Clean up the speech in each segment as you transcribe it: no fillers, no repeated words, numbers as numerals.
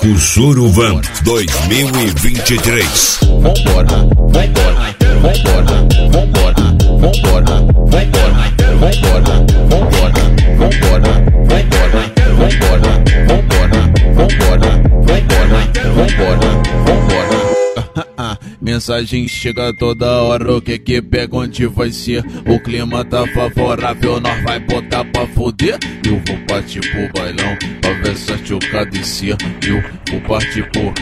O Suruvan 2023. Vambora, vambora, vambora, vambora, vambora, vambora, vambora, vambora, vambora, vambora, vambora, vambora, vambora, vambora. Mensagem chega toda hora, o que que pega, onde vai ser? O clima tá favorável, nós vai botar pra fuder. Eu vou partir pro bailão, pra ver se a tchuca descer. Eu vou partir pro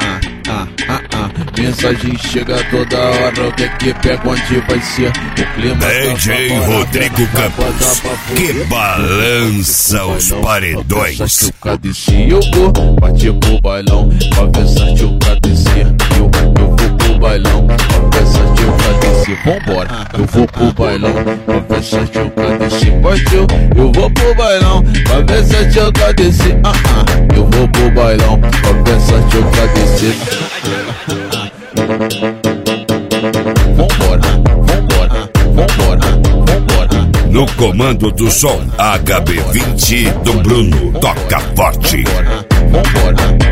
Mensagem chega toda hora, o que que pega, onde vai ser? O clima DJ Rodrigo Campos, que balança os paredões. Eu vou partir pro bailão, pra ver se a tchuca descer. Eu vou pro bailão, pra ver se a tchuca descer. Vambora, eu vou pro bailão, pra ver se a tchuca descer. Partiu, eu vou pro bailão, pra ver se a tchuca descer. Eu vou pro bailão, pra ver se a tchuca descer. Vambora, vambora, vambora, vambora. No comando do som, HB20 do Bruno, toca forte. Vambora, vambora.